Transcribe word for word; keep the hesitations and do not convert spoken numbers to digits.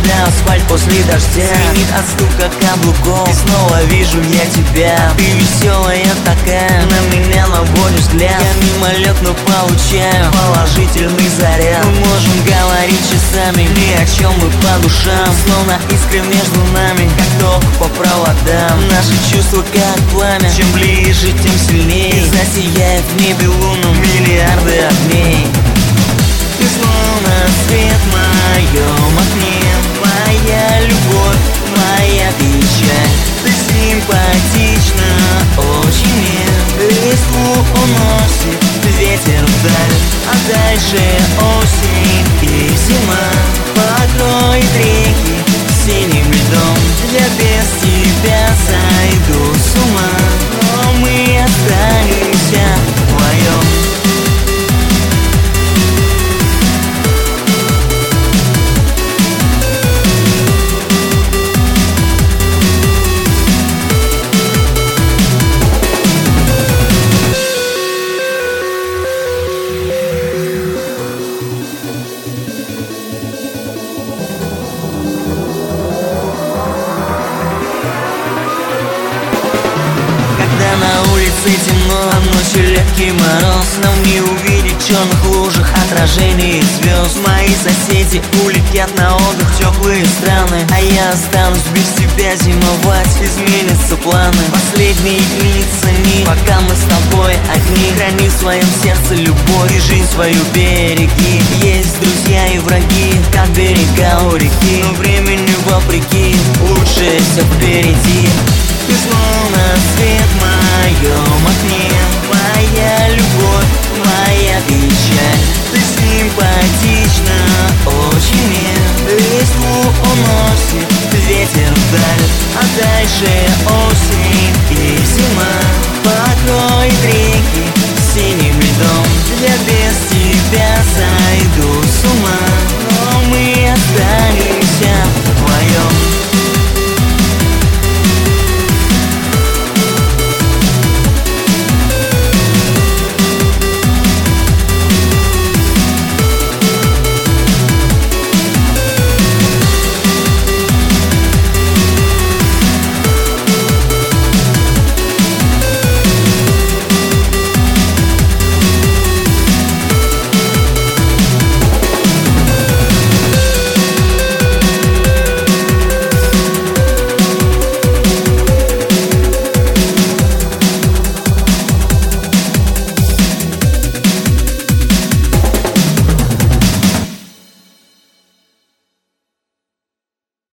когда асфальт после дождя звенит от стука каблуков. И снова вижу я тебя, ты веселая такая, на меня наводишь взгляд. Я мимолет, но получаю положительный заряд. Мы можем говорить часами, ни о чем мы по душам, словно искры между нами, как ток по проводам. Наши чувства как пламя, чем ближе, тем сильнее. И засияет в небе луну миллиарды огней. Ты словно свет в моем окне, моя любовь, моя печаль. Ты симпатична очень мне, листву уносит ветер вдаль, а дальше осень и зима покроет реки синим льдом. Я без тебя сойду с ума, но мы останемся вдвоем. На улице темно, а ночью легкий мороз. Нам не увидеть в черных лужах отражение звезд. Мои соседи улетят на отдых в теплые страны, а я останусь без тебя зимовать. Изменятся планы, последние дни цени, пока мы с тобой одни. Храни в своем сердце любовь и жизнь свою береги. Есть друзья и враги, как берега у реки, но времени вопреки лучше все впереди. Ты словно свет в моем окне, моя любовь, моя печаль. Ты симпатична очень мне, листву уносит ветер вдаль, а дальше осень и зима покроет реки